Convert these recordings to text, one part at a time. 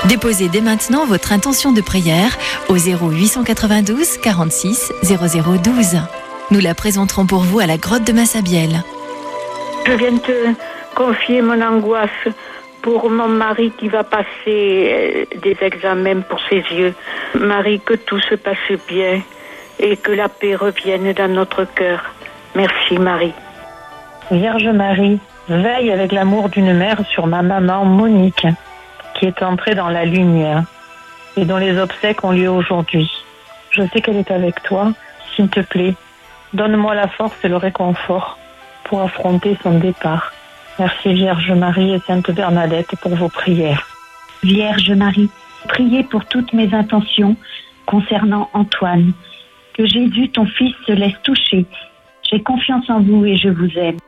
Déposez dès maintenant votre intention de prière au 0892 46 0012. Nous la présenterons pour vous à la grotte de Massabielle. Je viens te confier mon angoisse pour mon mari qui va passer des examens pour ses yeux. Marie, que tout se passe bien et que la paix revienne dans notre cœur. Merci Marie. Vierge Marie, veille avec l'amour d'une mère sur ma maman Monique, qui est entrée dans la lumière et dont les obsèques ont lieu aujourd'hui. Je sais qu'elle est avec toi. S'il te plaît, donne-moi la force et le réconfort pour affronter son départ. Merci Vierge Marie et Sainte Bernadette pour vos prières. Vierge Marie, priez pour toutes mes intentions concernant Antoine. Que Jésus, ton Fils, se laisse toucher. J'ai confiance en vous et je vous aime.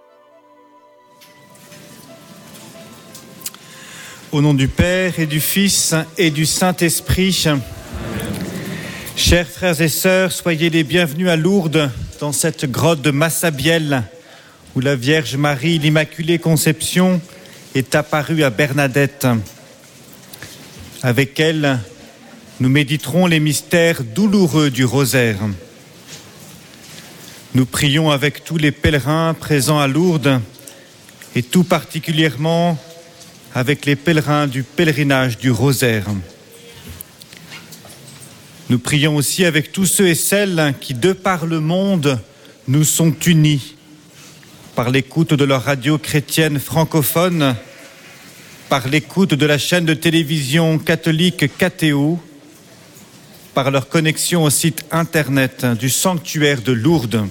Au nom du Père et du Fils et du Saint-Esprit, chers frères et sœurs, soyez les bienvenus à Lourdes, dans cette grotte de Massabielle, où la Vierge Marie, l'Immaculée Conception, est apparue à Bernadette. Avec elle, nous méditerons les mystères douloureux du rosaire. Nous prions avec tous les pèlerins présents à Lourdes, et tout particulièrement avec les pèlerins du pèlerinage du rosaire. Nous prions aussi avec tous ceux et celles qui, de par le monde, nous sont unis par l'écoute de leur radio chrétienne francophone, par l'écoute de la chaîne de télévision catholique KTO, par leur connexion au site internet du sanctuaire de Lourdes.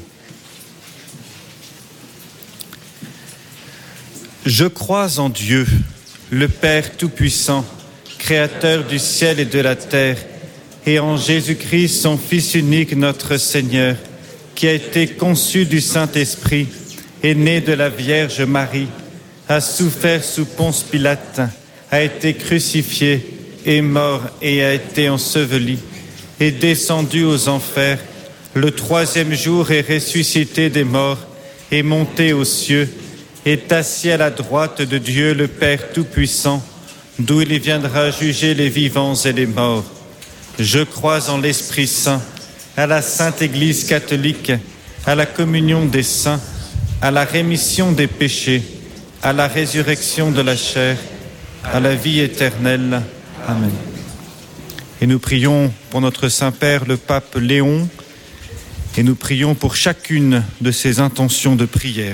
Je crois en Dieu, le Père Tout-Puissant, Créateur du ciel et de la terre, et en Jésus-Christ, son Fils unique, notre Seigneur, qui a été conçu du Saint-Esprit, est né de la Vierge Marie, a souffert sous Ponce Pilate, a été crucifié, est mort et a été enseveli, est descendu aux enfers, le troisième jour est ressuscité des morts, est monté aux cieux, est assis à la droite de Dieu le Père Tout-Puissant, d'où il viendra juger les vivants et les morts. Je crois en l'Esprit Saint, à la Sainte Église catholique, à la communion des saints, à la rémission des péchés, à la résurrection de la chair, à la vie éternelle. Amen. Et nous prions pour notre Saint-Père, le Pape Léon, et nous prions pour chacune de ses intentions de prière.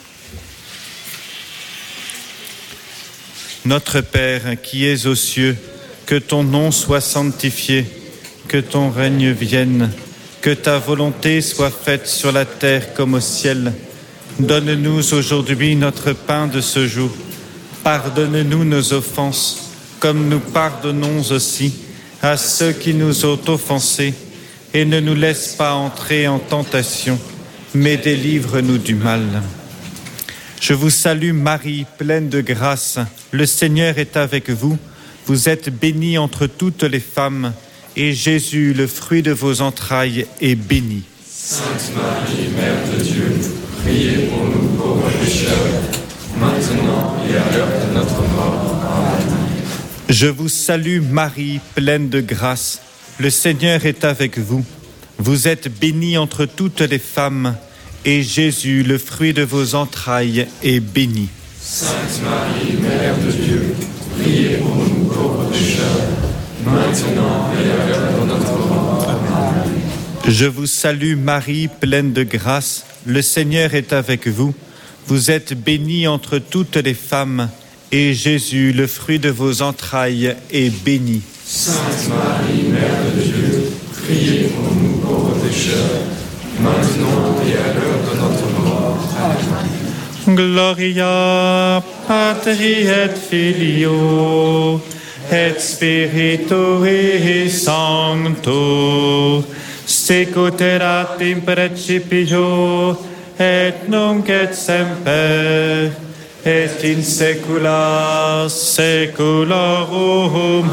Notre Père qui es aux cieux, que ton nom soit sanctifié, que ton règne vienne, que ta volonté soit faite sur la terre comme au ciel. Donne-nous aujourd'hui notre pain de ce jour. Pardonne-nous nos offenses, comme nous pardonnons aussi à ceux qui nous ont offensés. Et ne nous laisse pas entrer en tentation, mais délivre-nous du mal. Je vous salue Marie, pleine de grâce. Le Seigneur est avec vous. Vous êtes bénie entre toutes les femmes, et Jésus, le fruit de vos entrailles, est béni. Sainte Marie, Mère de Dieu, priez pour nous pauvres pécheurs, maintenant et à l'heure de notre mort. Amen. Je vous salue Marie, pleine de grâce. Le Seigneur est avec vous. Vous êtes bénie entre toutes les femmes, et Jésus, le fruit de vos entrailles, est béni. Sainte Marie, Mère de Dieu, priez pour nous pauvres pécheurs, maintenant et à l'heure de notre mort. Amen. Je vous salue Marie, pleine de grâce. Le Seigneur est avec vous. Vous êtes bénie entre toutes les femmes, et Jésus, le fruit de vos entrailles, est béni. Sainte Marie, Mère de Dieu, priez pour nous pauvres pécheurs, maintenant et à l'heure de notre mort. Amen. Gloria Patri et Filio et Spiritui Sancto, sicut erat in principio et nunc et semper et in saecula saeculorum.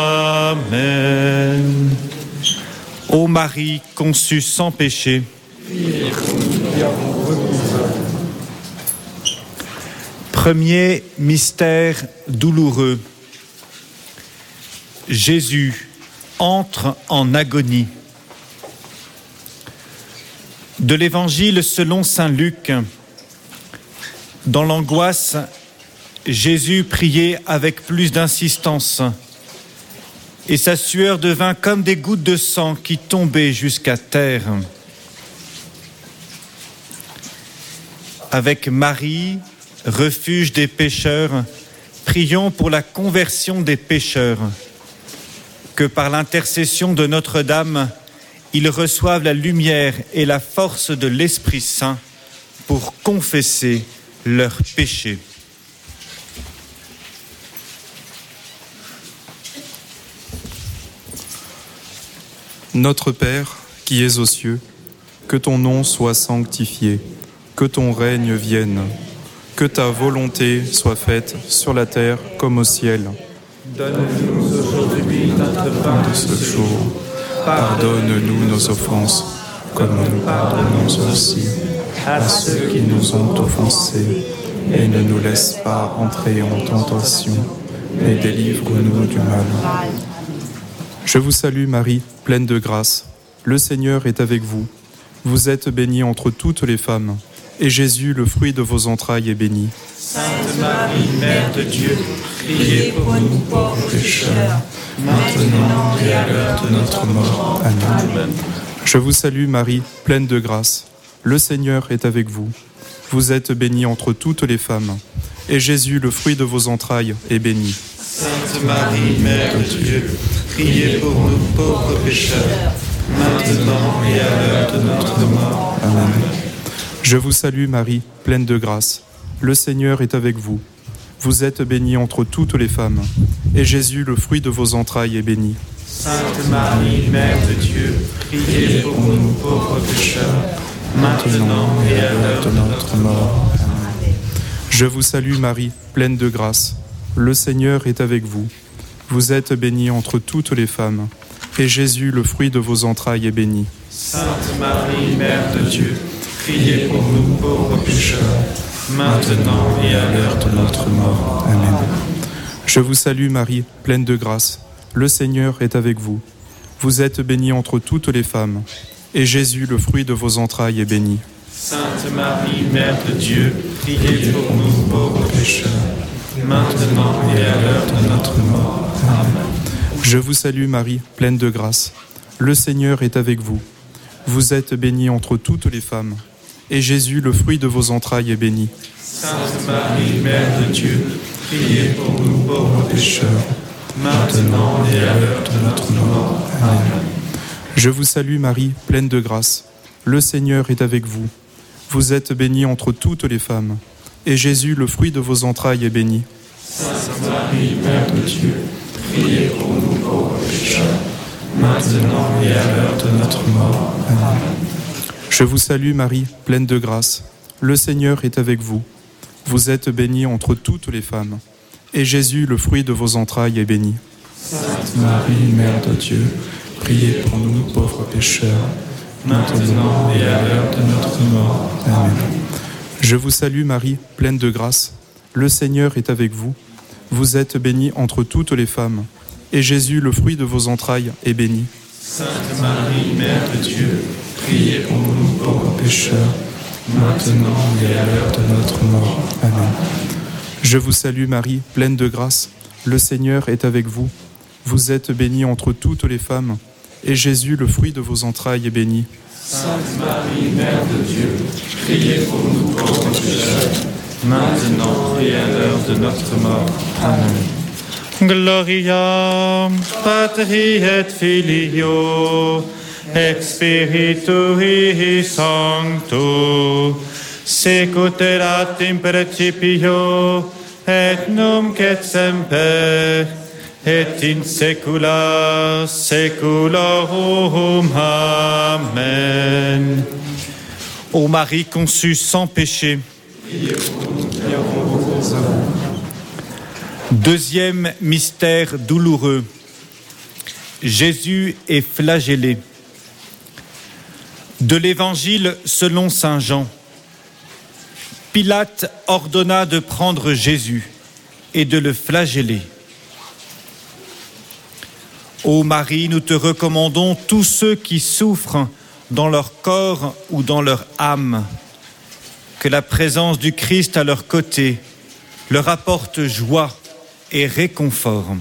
Amen. Ô Marie conçue sans péché, premier mystère douloureux, Jésus entre en agonie. De l'Évangile selon saint Luc. Dans l'angoisse, Jésus priait avec plus d'insistance, et sa sueur devint comme des gouttes de sang qui tombaient jusqu'à terre. Avec Marie, refuge des pécheurs, prions pour la conversion des pécheurs, que par l'intercession de Notre-Dame, ils reçoivent la lumière et la force de l'Esprit Saint pour confesser leurs péchés. Notre Père, qui es aux cieux, que ton nom soit sanctifié, que ton règne vienne, que ta volonté soit faite sur la terre comme au ciel. Donne-nous aujourd'hui notre pain de ce jour. Pardonne-nous nos offenses, comme nous pardonnons aussi à ceux qui nous ont offensés. Et ne nous laisse pas entrer en tentation, mais délivre-nous du mal. Je vous salue Marie, pleine de grâce. Le Seigneur est avec vous. Vous êtes bénie entre toutes les femmes, et Jésus, le fruit de vos entrailles, est béni. Sainte Marie, Mère de Dieu, priez pour nous pauvres pécheurs, maintenant et à l'heure de notre mort. Amen. Je vous salue Marie, pleine de grâce. Le Seigneur est avec vous. Vous êtes bénie entre toutes les femmes, et Jésus, le fruit de vos entrailles, est béni. Sainte Marie, Mère de Dieu, priez pour nous pauvres pécheurs, maintenant et à l'heure de notre mort. Amen. Je vous salue Marie, pleine de grâce. Le Seigneur est avec vous. Vous êtes bénie entre toutes les femmes, et Jésus, le fruit de vos entrailles, est béni. Sainte Marie, Mère de Dieu, priez pour nous pauvres pécheurs, maintenant et à l'heure de notre mort. Amen. Je vous salue Marie, pleine de grâce. Le Seigneur est avec vous. Vous êtes bénie entre toutes les femmes, et Jésus, le fruit de vos entrailles, est béni. Sainte Marie, Mère de Dieu, priez pour nous pauvres pécheurs, maintenant et à l'heure de notre mort. Amen. Je vous salue Marie, pleine de grâce. Le Seigneur est avec vous. Vous êtes bénie entre toutes les femmes, et Jésus, le fruit de vos entrailles, est béni. Sainte Marie, Mère de Dieu, priez pour nous pauvres pécheurs, maintenant et à l'heure de notre mort. Amen. Je vous salue Marie, pleine de grâce. Le Seigneur est avec vous. Vous êtes bénie entre toutes les femmes, et Jésus, le fruit de vos entrailles, est béni. Sainte Marie, Mère de Dieu, priez pour nous pauvres pécheurs, maintenant et à l'heure de notre mort. Amen. Je vous salue Marie, pleine de grâce. Le Seigneur est avec vous. Vous êtes bénie entre toutes les femmes, et Jésus, le fruit de vos entrailles, est béni. Sainte Marie, Mère de Dieu, priez pour nous pauvres pécheurs, maintenant et à l'heure de notre mort. Amen. Je vous salue Marie, pleine de grâce. Le Seigneur est avec vous. Vous êtes bénie entre toutes les femmes, et Jésus, le fruit de vos entrailles, est béni. Sainte Marie, Mère de Dieu, priez pour nous pauvres pécheurs, maintenant et à l'heure de notre mort. Amen. Je vous salue Marie, pleine de grâce. Le Seigneur est avec vous. Vous êtes bénie entre toutes les femmes, et Jésus, le fruit de vos entrailles, est béni. Sainte Marie, Mère de Dieu, priez pour nous pauvres pécheurs, maintenant et à l'heure de notre mort. Amen. Je vous salue Marie, pleine de grâce. Le Seigneur est avec vous. Vous êtes bénie entre toutes les femmes, et Jésus, le fruit de vos entrailles, est béni. Sainte Marie, Mère de Dieu, priez pour nous pauvres pécheurs, maintenant et à l'heure de notre mort. Amen. Gloria Patri et Filio et Spiritui Sancto, sicut erat in principio et nunc et semper et in saecula saeculorum. Amen. Ô Marie conçue sans péché, deuxième mystère douloureux. Jésus est flagellé. De l'Évangile selon saint Jean. Pilate ordonna de prendre Jésus et de le flageller. Ô Marie, nous te recommandons tous ceux qui souffrent dans leur corps ou dans leur âme. Que la présence du Christ à leur côté leur apporte joie et réconfort.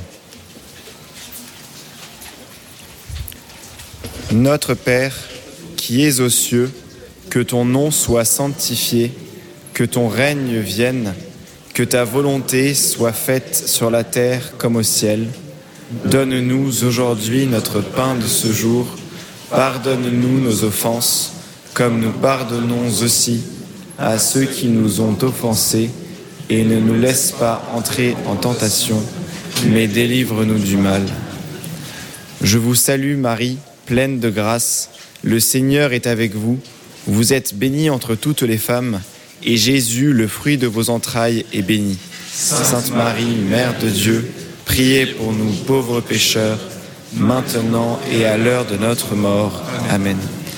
Notre Père, qui es aux cieux, que ton nom soit sanctifié, que ton règne vienne, que ta volonté soit faite sur la terre comme au ciel. Donne-nous aujourd'hui notre pain de ce jour. Pardonne-nous nos offenses, comme nous pardonnons aussi à ceux qui nous ont offensés, et ne nous laisse pas entrer en tentation, mais délivre-nous du mal. Je vous salue Marie, pleine de grâce, le Seigneur est avec vous. Vous êtes bénie entre toutes les femmes, et Jésus, le fruit de vos entrailles, est béni. Sainte Marie, Mère de Dieu, priez pour nous pauvres pécheurs, maintenant et à l'heure de notre mort. Amen.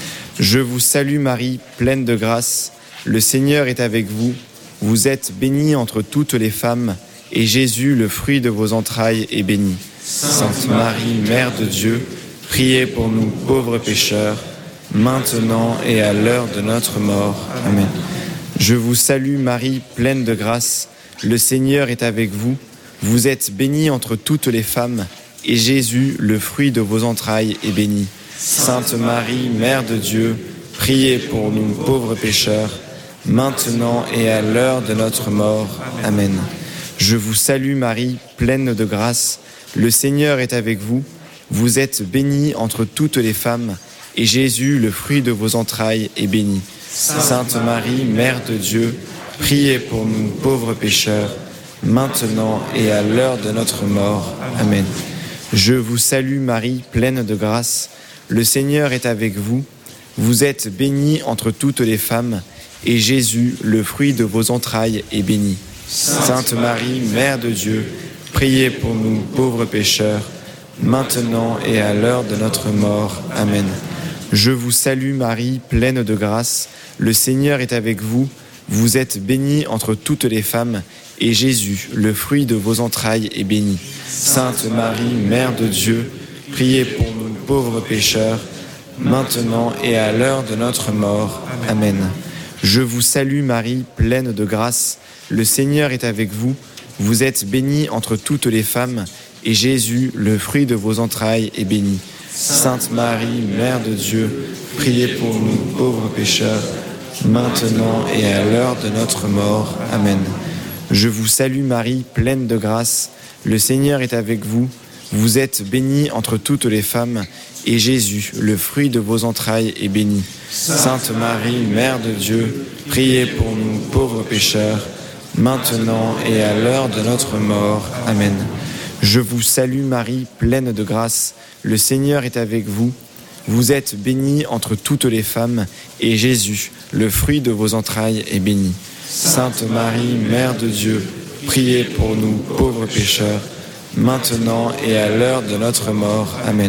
Je vous salue Marie, pleine de grâce, le Seigneur est avec vous. Vous êtes bénie entre toutes les femmes, et Jésus, le fruit de vos entrailles, est béni. Sainte Marie, Mère de Dieu, priez pour nous pauvres pécheurs, maintenant et à l'heure de notre mort. Amen. Je vous salue Marie, pleine de grâce, le Seigneur est avec vous. Vous êtes bénie entre toutes les femmes, et Jésus, le fruit de vos entrailles, est béni. Sainte Marie, Mère de Dieu, priez pour nous pauvres pécheurs, maintenant et à l'heure de notre mort. Amen. Je vous salue Marie, pleine de grâce, le Seigneur est avec vous. Vous êtes bénie entre toutes les femmes, et Jésus, le fruit de vos entrailles, est béni. Sainte Marie, Mère de Dieu, priez pour nous pauvres pécheurs, maintenant et à l'heure de notre mort. Amen. Je vous salue Marie, pleine de grâce, le Seigneur est avec vous. Vous êtes bénie entre toutes les femmes, et Jésus, le fruit de vos entrailles, est béni. Sainte Marie, Mère de Dieu, priez pour nous pauvres pécheurs, maintenant et à l'heure de notre mort. Amen. Je vous salue Marie, pleine de grâce, le Seigneur est avec vous. Vous êtes bénie entre toutes les femmes, et Jésus, le fruit de vos entrailles, est béni. Sainte Marie, Mère de Dieu, priez pour nous pauvres pécheurs, maintenant et à l'heure de notre mort. Amen. Je vous salue Marie, pleine de grâce, le Seigneur est avec vous. Vous êtes bénie entre toutes les femmes, et Jésus, le fruit de vos entrailles, est béni. Sainte Marie, Mère de Dieu, priez pour nous pauvres pécheurs, maintenant et à l'heure de notre mort. Amen. Je vous salue Marie, pleine de grâce, le Seigneur est avec vous. Vous êtes bénie entre toutes les femmes, et Jésus, le fruit de vos entrailles, est béni. Sainte Marie, Mère de Dieu, priez pour nous pauvres pécheurs, maintenant et à l'heure de notre mort. Amen. Je vous salue Marie, pleine de grâce, le Seigneur est avec vous. Vous êtes bénie entre toutes les femmes, et Jésus, le fruit de vos entrailles, est béni. Sainte Marie, Mère de Dieu, priez pour nous pauvres pécheurs, maintenant et à l'heure de notre mort. Amen.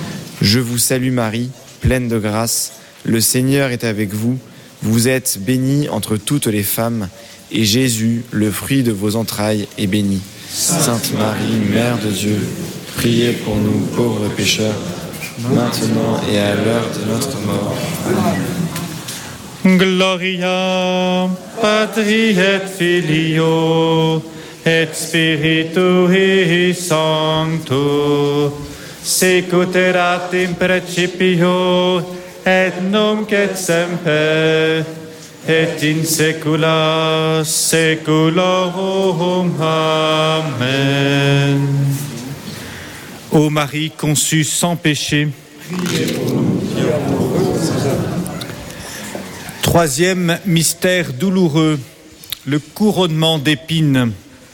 Je vous salue Marie, pleine de grâce, le Seigneur est avec vous. Vous êtes bénie entre toutes les femmes, et Jésus, le fruit de vos entrailles, est béni. Sainte Marie, Mère de Dieu, priez pour nous pauvres pécheurs, maintenant et à l'heure de notre mort. Amen. Gloria Patri et Filio et Spiritui Sancto, sicut erat in principio et nunc et semper et in saecula saeculorum. Amen. Ô Marie conçue sans péché, troisième mystère douloureux, le couronnement d'épines.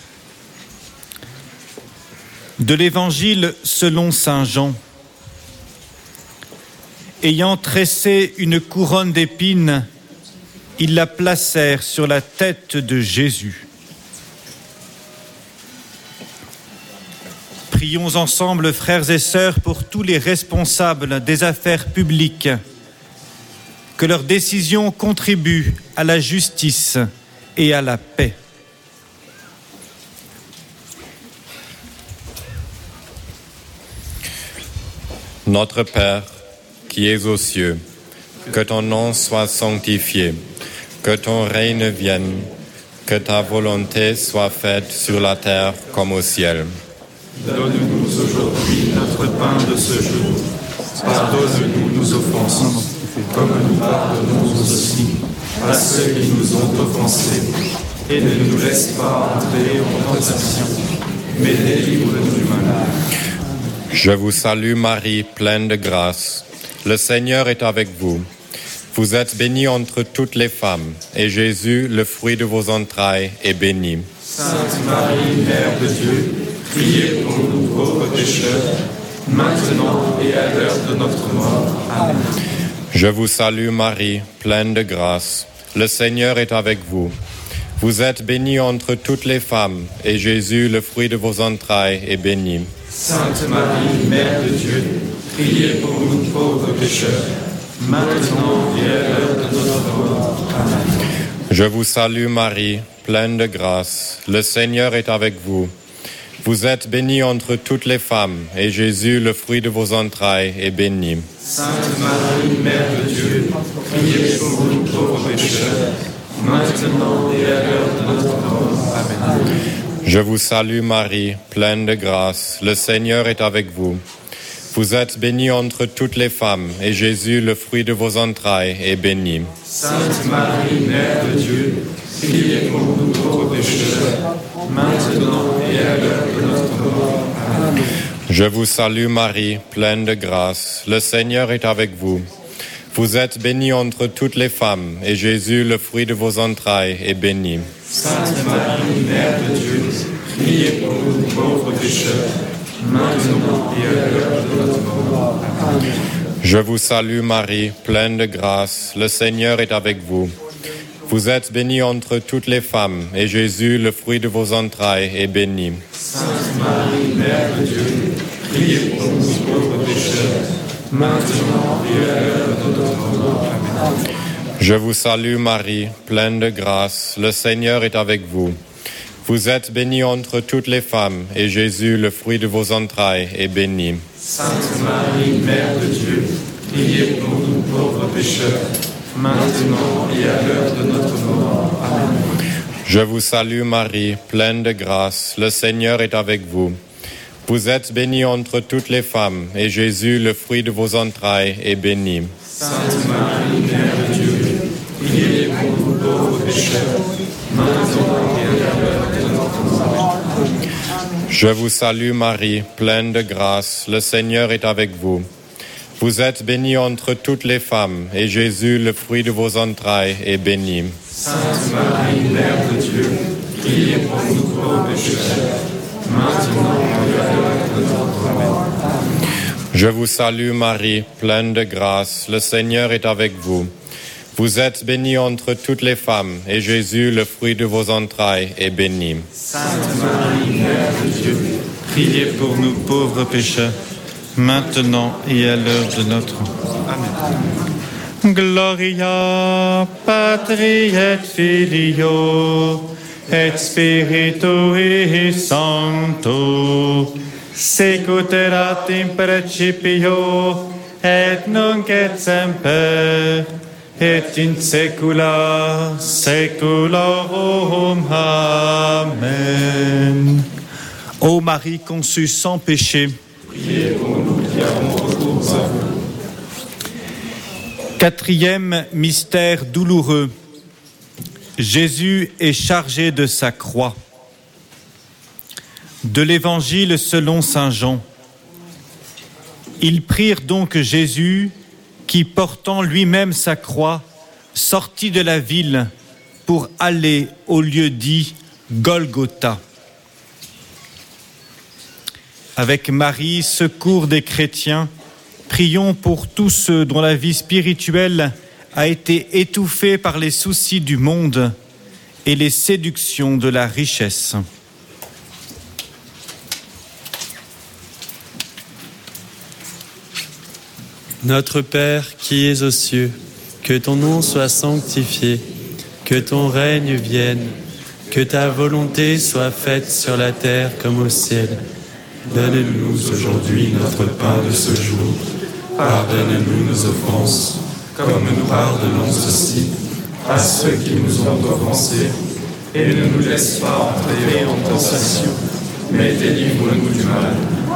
De l'Évangile selon saint Jean. Ayant tressé une couronne d'épines, ils la placèrent sur la tête de Jésus. Prions ensemble, frères et sœurs, pour tous les responsables des affaires publiques, que leurs décisions contribuent à la justice et à la paix. Notre Père, qui es aux cieux, que ton nom soit sanctifié, que ton règne vienne, que ta volonté soit faite sur la terre comme au ciel. Donne-nous aujourd'hui notre pain de ce jour. Pardonne-nous nos offenses, comme nous pardonnons aussi à ceux qui nous ont offensés. Et ne nous laisse pas entrer en tentation, mais délivre-nous du mal. Je vous salue Marie, pleine de grâce. Le Seigneur est avec vous. Vous êtes bénie entre toutes les femmes, et Jésus, le fruit de vos entrailles, est béni. Sainte Marie, Mère de Dieu, priez pour nous pauvres pécheurs, maintenant et à l'heure de notre mort. Amen. Je vous salue Marie, pleine de grâce. Le Seigneur est avec vous. Vous êtes bénie entre toutes les femmes, et Jésus, le fruit de vos entrailles, est béni. Sainte Marie, Mère de Dieu, priez pour nous pauvres pécheurs, maintenant et à l'heure de notre mort. Amen. Je vous salue Marie, pleine de grâce. Le Seigneur est avec vous. Vous êtes bénie entre toutes les femmes, et Jésus, le fruit de vos entrailles, est béni. Sainte Marie, Mère de Dieu, priez pour nous pauvres pécheurs, maintenant et à l'heure de notre mort. Amen. Je vous salue Marie, pleine de grâce. Le Seigneur est avec vous. Vous êtes bénie entre toutes les femmes, et Jésus, le fruit de vos entrailles, est béni. Sainte Marie, Mère de Dieu, priez pour nous pauvres pécheurs, maintenant et à l'heure de notre mort. Amen. Je vous salue Marie, pleine de grâce. Le Seigneur est avec vous. Vous êtes bénie entre toutes les femmes, et Jésus, le fruit de vos entrailles, est béni. Sainte Marie, Mère de Dieu, priez pour nous pauvres pécheurs, maintenant et à l'heure de notre mort. Amen. Je vous salue Marie, pleine de grâce. Le Seigneur est avec vous. Vous êtes bénie entre toutes les femmes, et Jésus, le fruit de vos entrailles, est béni. Sainte Marie, Mère de Dieu, priez pour nous pauvres pécheurs, maintenant et à l'heure de notre mort. Amen. Je vous salue Marie, pleine de grâce. Le Seigneur est avec vous. Vous êtes bénie entre toutes les femmes, et Jésus, le fruit de vos entrailles, est béni. Sainte Marie, Mère de Dieu, priez pour nous pauvres pécheurs, maintenant et à l'heure de notre mort. Amen. Je vous salue Marie, pleine de grâce. Le Seigneur est avec vous. Vous êtes bénie entre toutes les femmes, et Jésus, le fruit de vos entrailles, est béni. Sainte Marie, Mère de Dieu, priez pour nous pauvres pécheurs, maintenant et à l'heure de notre mort. Je vous salue Marie, pleine de grâce. Le Seigneur est avec vous. Vous êtes bénie entre toutes les femmes, et Jésus, le fruit de vos entrailles, est béni. Sainte Marie, Mère de Dieu, priez pour nous pauvres pécheurs, maintenant et à l'heure de notre mort. Je vous salue Marie, pleine de grâce. Le Seigneur est avec vous. Vous êtes bénie entre toutes les femmes, et Jésus, le fruit de vos entrailles, est béni. Sainte Marie, Mère de Dieu, Priez pour nous pauvres pécheurs, maintenant et à l'heure de notre mort. Amen. Gloria Patri et Filio et Spiritui Sancto, sicut erat in principio et nunc et semper et in saecula saeculorum. Amen. Ô Marie conçue sans péché, Priez pour nous qui avons recours à vous. Quatrième mystère douloureux. Jésus est chargé de sa croix. De l'Évangile selon saint Jean. Ils prirent donc Jésus, qui portant lui-même sa croix, sortit de la ville pour aller au lieu dit Golgotha. Avec Marie, secours des chrétiens, prions pour tous ceux dont la vie spirituelle a été étouffée par les soucis du monde et les séductions de la richesse. Notre Père qui es aux cieux, que ton nom soit sanctifié, que ton règne vienne, que ta volonté soit faite sur la terre comme au ciel. Donne-nous aujourd'hui notre pain de ce jour. Pardonne-nous nos offenses, comme nous pardonnons aussi à ceux qui nous ont offensés, et ne nous laisse pas entrer en tentation, mais délivre-nous du mal.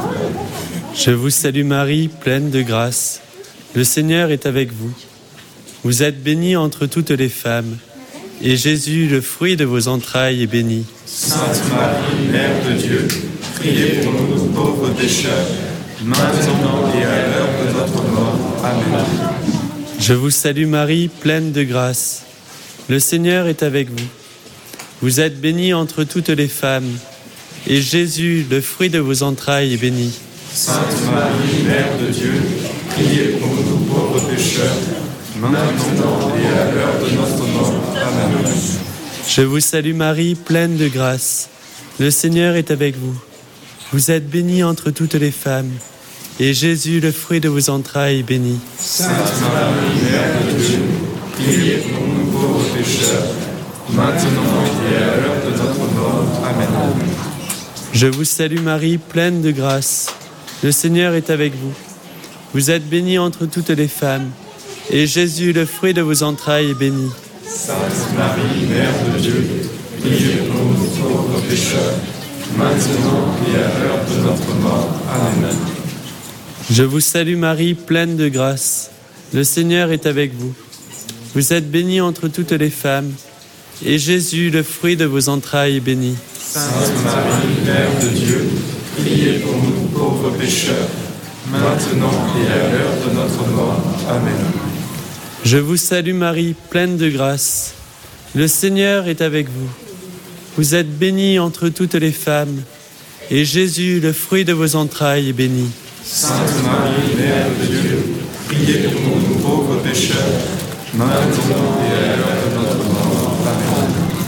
Je vous salue Marie, pleine de grâce. Le Seigneur est avec vous. Vous êtes bénie entre toutes les femmes, et Jésus, le fruit de vos entrailles, est béni. Sainte Marie, Mère de Dieu, priez pour nous pauvres pécheurs, maintenant et à l'heure de notre mort. Amen. Je vous salue Marie, pleine de grâce. Le Seigneur est avec vous. Vous êtes bénie entre toutes les femmes, et Jésus, le fruit de vos entrailles, est béni. Sainte Marie, Mère de Dieu, priez pour nous pauvres pécheurs, maintenant et à l'heure de notre mort. Amen. Je vous salue Marie, pleine de grâce. Le Seigneur est avec vous. Vous êtes bénie entre toutes les femmes, et Jésus, le fruit de vos entrailles, est béni. Sainte Marie, Mère de Dieu, priez pour nous pauvres pécheurs, maintenant et à l'heure de notre mort. Amen. Je vous salue Marie, pleine de grâce. Le Seigneur est avec vous. Vous êtes bénie entre toutes les femmes, et Jésus, le fruit de vos entrailles, est béni. Sainte Marie, Mère de Dieu, priez pour nous pauvres pécheurs, maintenant et à l'heure de notre mort. Amen. Je vous salue Marie, pleine de grâce. Le Seigneur est avec vous. Vous êtes bénie entre toutes les femmes, et Jésus, le fruit de vos entrailles, est béni. Sainte Marie, Mère de Dieu, priez pour nous pauvres pécheurs, maintenant et à l'heure de notre mort. Amen. Je vous salue Marie, pleine de grâce. Le Seigneur est avec vous. Vous êtes bénie entre toutes les femmes, et Jésus, le fruit de vos entrailles, est béni. Sainte Marie, Mère de Dieu, priez pour nous pauvres pécheurs, maintenant et à l'heure de notre mort. Amen.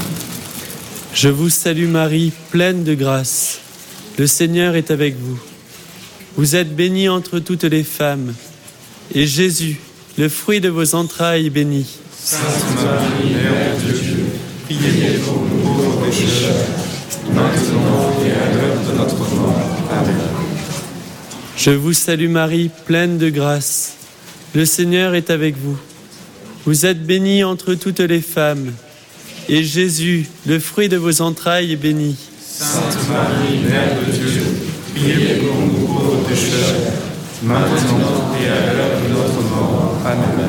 Je vous salue Marie, pleine de grâce. Le Seigneur est avec vous. Vous êtes bénie entre toutes les femmes, et Jésus, le fruit de vos entrailles, est béni. Sainte Marie, Mère de Dieu, priez pour nous pauvres pécheurs, maintenant et à l'heure de notre mort. Amen. Je vous salue Marie, pleine de grâce. Le Seigneur est avec vous. Vous êtes bénie entre toutes les femmes, et Jésus, le fruit de vos entrailles, est béni. Sainte Marie, Mère de Dieu, priez pour nous pauvres pécheurs, maintenant et à l'heure de notre mort. Amen.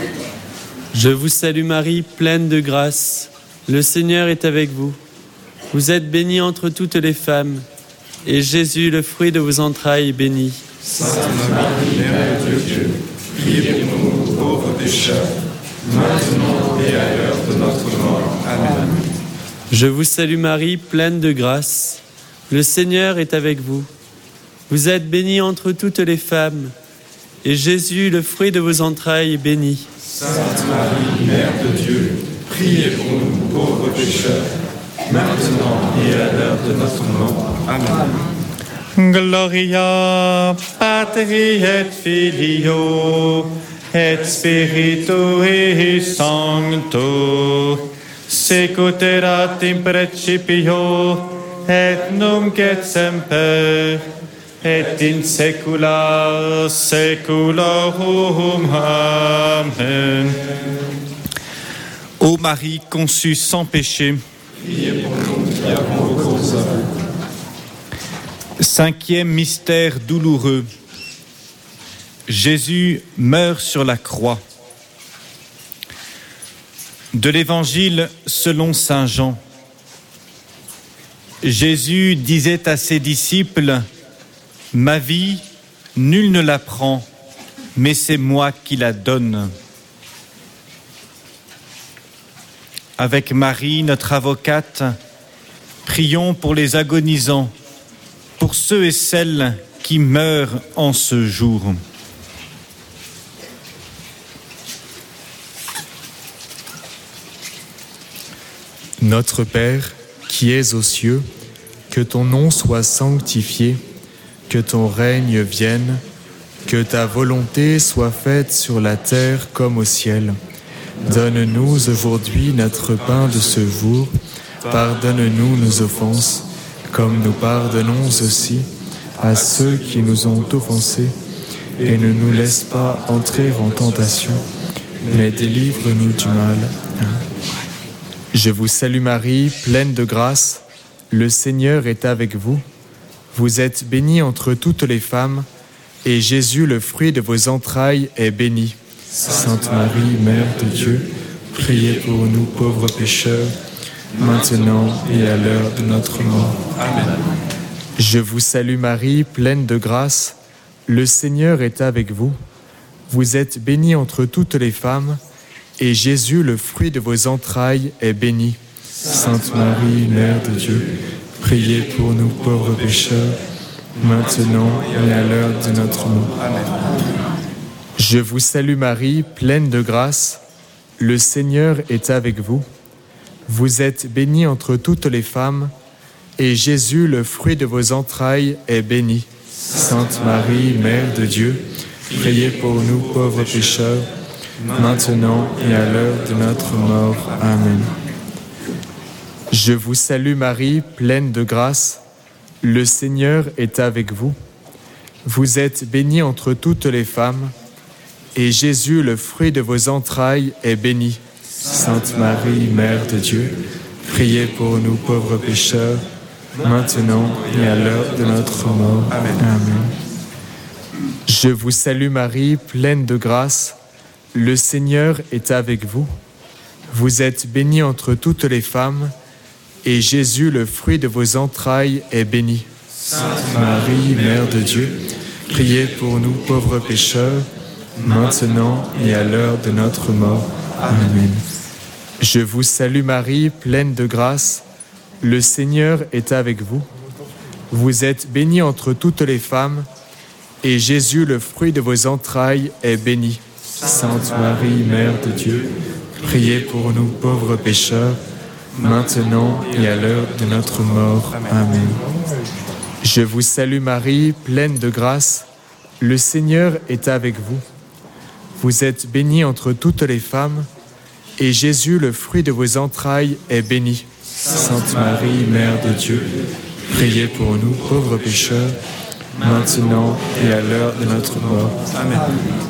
Je vous salue Marie, pleine de grâce. Le Seigneur est avec vous. Vous êtes bénie entre toutes les femmes, et Jésus, le fruit de vos entrailles, est béni. Sainte Marie, Mère de Dieu, priez pour nous pauvres pécheurs, maintenant et à l'heure de notre mort. Amen. Je vous salue Marie, pleine de grâce. Le Seigneur est avec vous. Vous êtes bénie entre toutes les femmes, et Jésus, le fruit de vos entrailles, est béni. Sainte Marie, Mère de Dieu, priez pour nous pauvres pécheurs, maintenant et à l'heure de notre mort. Amen. Gloria Patri et Filio et Spiritui Sancto, sicut erat in principio et nunc et semper et in saecula saeculorum. Amen. Ô Marie conçue sans péché, priez pour nous qui avons recours à vous. Cinquième mystère douloureux. Jésus meurt sur la croix. De l'Évangile selon saint Jean. Jésus disait à ses disciples : « Ma vie, nul ne la prend, mais c'est moi qui la donne. » Avec Marie, notre avocate, prions pour les agonisants, pour ceux et celles qui meurent en ce jour. Notre Père, qui es aux cieux, que ton nom soit sanctifié, que ton règne vienne, que ta volonté soit faite sur la terre comme au ciel. Donne-nous aujourd'hui notre pain de ce jour. Pardonne-nous nos offenses, comme nous pardonnons aussi à ceux qui nous ont offensés. et ne nous laisse pas entrer en tentation, mais délivre-nous du mal. Je vous salue Marie, pleine de grâce, le Seigneur est avec vous. Vous êtes bénie entre toutes les femmes, et Jésus, le fruit de vos entrailles, est béni. Sainte Marie, Mère de Dieu, priez pour nous pauvres pécheurs, maintenant et à l'heure de notre mort. Amen. Je vous salue Marie, pleine de grâce, le Seigneur est avec vous. Vous êtes bénie entre toutes les femmes, et Jésus, le fruit de vos entrailles, est béni. Sainte Marie, Mère de Dieu, priez pour nous pauvres pécheurs, maintenant et à l'heure de notre mort. Amen. Je vous salue Marie, pleine de grâce, le Seigneur est avec vous. Vous êtes bénie entre toutes les femmes, et Jésus, le fruit de vos entrailles, est béni. Sainte Marie, Mère de Dieu, priez pour nous pauvres pécheurs, maintenant et à l'heure de notre mort. Amen. Je vous salue Marie, pleine de grâce, le Seigneur est avec vous. Vous êtes bénie entre toutes les femmes, et Jésus, le fruit de vos entrailles, est béni. Sainte Marie, Mère de Dieu, priez pour nous pauvres pécheurs, maintenant et à l'heure de notre mort. Amen. Amen. Je vous salue Marie, pleine de grâce, le Seigneur est avec vous. Vous êtes bénie entre toutes les femmes, et Jésus, le fruit de vos entrailles, est béni. Sainte Marie, Mère de Dieu, priez pour nous pauvres pécheurs, maintenant et à l'heure de notre mort. Amen. Je vous salue Marie, pleine de grâce, le Seigneur est avec vous. Vous êtes bénie entre toutes les femmes, et Jésus, le fruit de vos entrailles, est béni. Sainte Marie, Mère de Dieu, priez pour nous pauvres pécheurs, maintenant et à l'heure de notre mort. Amen. Je vous salue Marie, pleine de grâce, le Seigneur est avec vous. Vous êtes bénie entre toutes les femmes, et Jésus, le fruit de vos entrailles, est béni. Sainte Marie, Mère de Dieu, priez pour nous pauvres pécheurs, maintenant et à l'heure de notre mort. Amen.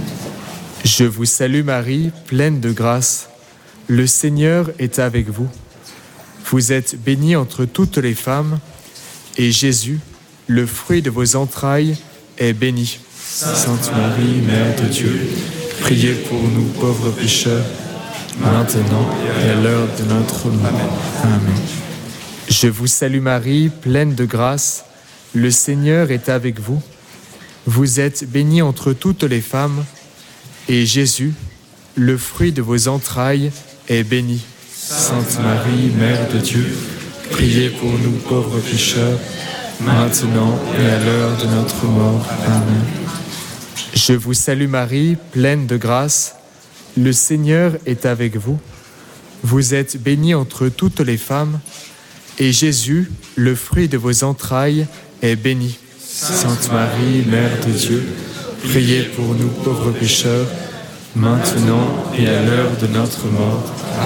Je vous salue Marie, pleine de grâce, le Seigneur est avec vous. Vous êtes bénie entre toutes les femmes, et Jésus, le fruit de vos entrailles, est béni. Sainte Marie, Mère de Dieu, priez pour nous pauvres pécheurs, maintenant et à l'heure de notre mort. Amen. Je vous salue Marie, pleine de grâce, le Seigneur est avec vous. Vous êtes bénie entre toutes les femmes, et Jésus, le fruit de vos entrailles, est béni. Sainte Marie, Mère de Dieu, priez pour nous pauvres pécheurs, maintenant et à l'heure de notre mort. Amen. Je vous salue Marie, pleine de grâce, le Seigneur est avec vous. Vous êtes bénie entre toutes les femmes, et Jésus, le fruit de vos entrailles, est béni. Sainte Marie, Mère de Dieu, priez pour nous pauvres pécheurs, maintenant et à l'heure de notre mort.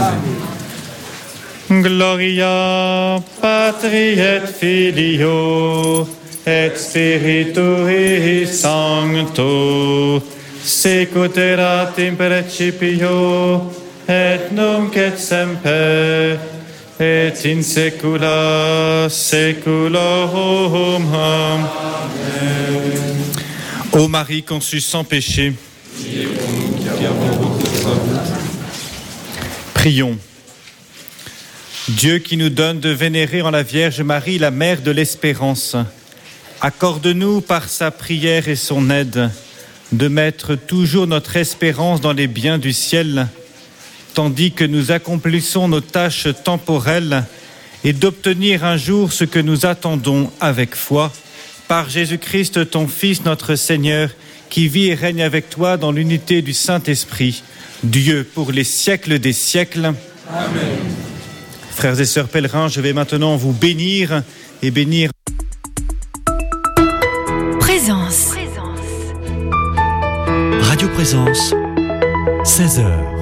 Amen. Gloria Patri et Filio et Spiritui Sancto, sicut erat in principio et nunc et semper et in saecula saeculorum. Amen. Ô Marie conçue sans péché, prions. Dieu qui nous donne de vénérer en la Vierge Marie la mère de l'espérance, accorde-nous par sa prière et son aide de mettre toujours notre espérance dans les biens du ciel, tandis que nous accomplissons nos tâches temporelles, et d'obtenir un jour ce que nous attendons avec foi, par Jésus-Christ, ton Fils, notre Seigneur, qui vit et règne avec toi dans l'unité du Saint-Esprit, Dieu pour les siècles des siècles. Amen. Frères et sœurs pèlerins, je vais maintenant vous bénir et bénir. Présence. Radio Présence, 16h.